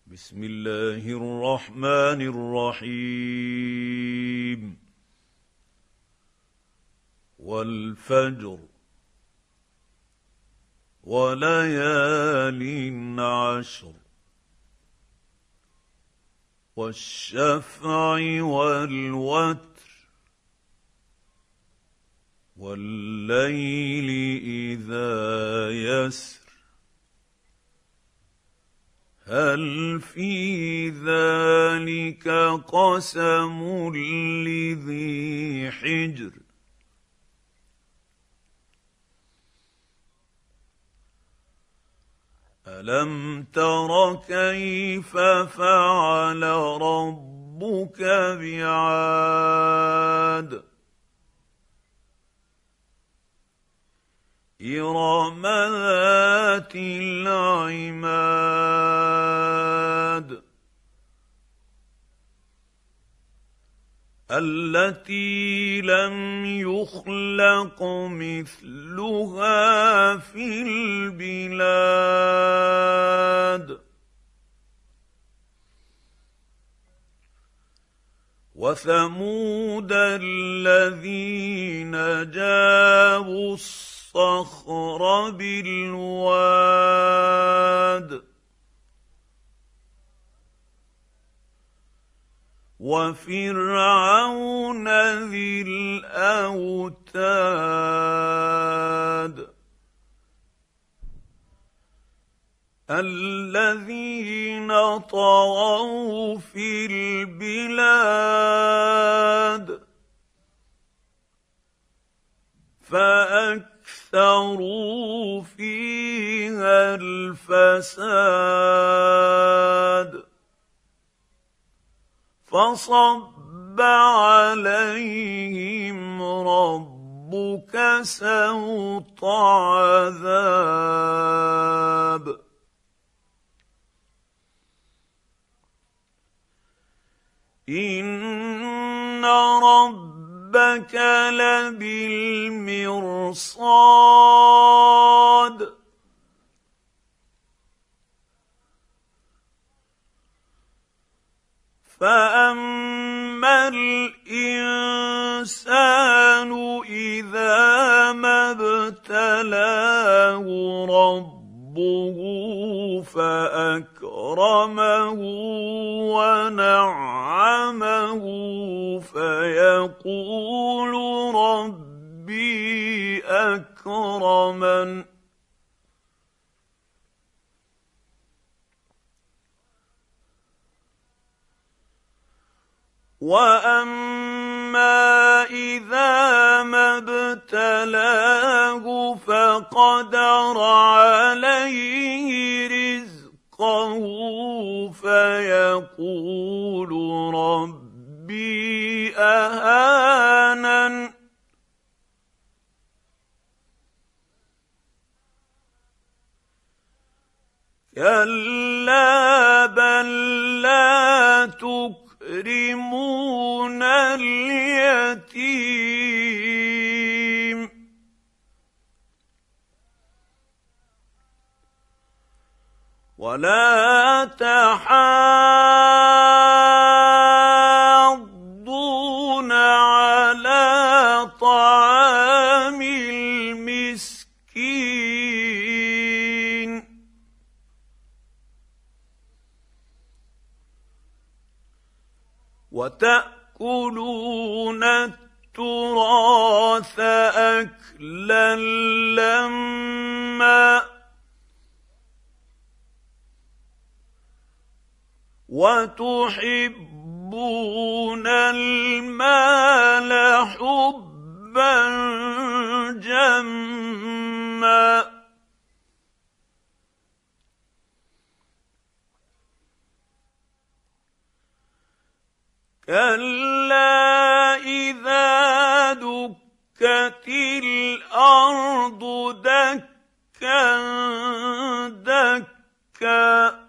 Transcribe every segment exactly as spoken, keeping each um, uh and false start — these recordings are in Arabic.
بسم الله الرحمن الرحيم. والفجر وليال عشر والشفع والوتر والليل إذا يسر هل في ذلك قسم لذي حجر ألم تر كيف فعل ربك بعاد إرم ذات العماد التي لم يخلق مثلها في البلاد وثمود الذين جابوا الصخر بالواد وفرعون ذي الأوتاد الذين طغوا في البلاد فأكثروا فيها الفساد فصب عليهم ربك سوط عذاب إن ربك لبالمرصاد فأما الإنسان إذا ما ابتلاه ربه فأكرمه ونعمه فيقول ربي أكرمن وأما إذا ما ابتلاه فقدر عليه رزقه فيقول ربي أهانن كلا بل لا تكرمون اليتيم ولا تحاضون على طعام المسكين وتأكلون التراث أكلا لما وتحبون المال حبا جما كلا إذا دكت الأرض دكا دكا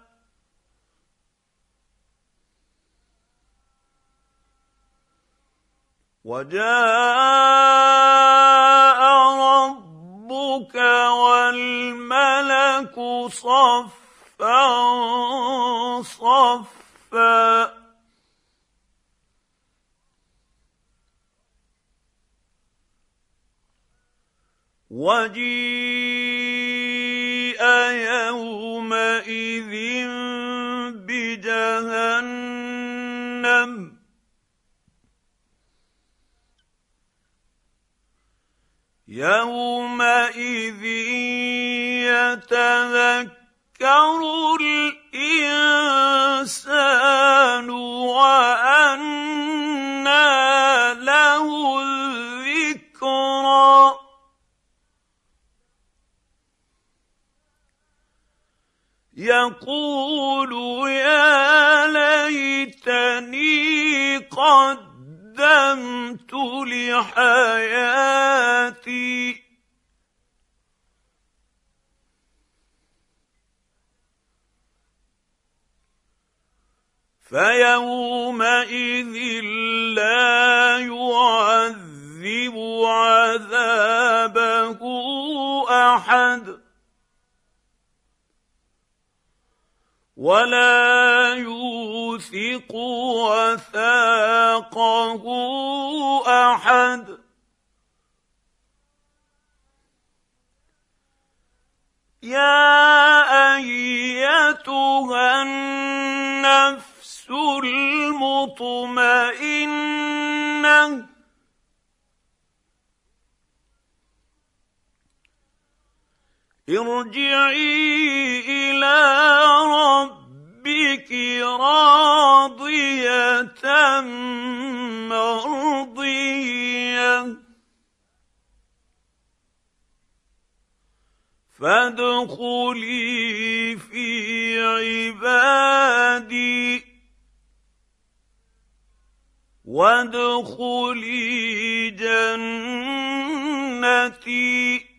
وجاء ربك والملك صفا صفا وجيء يومئذ بجهنم يومئذ يتذكر الإنسان وأنى له الذكرى يقول يا ليتني قدمت لحياتي فيومئذ لا يعذب عذابه أحد ولا يوثق وثاقه أحد يا أيتها النفس المطمئنة ارجعي إلى ربك راضية مرضية فادخلي في عبادي وادخلي جنتي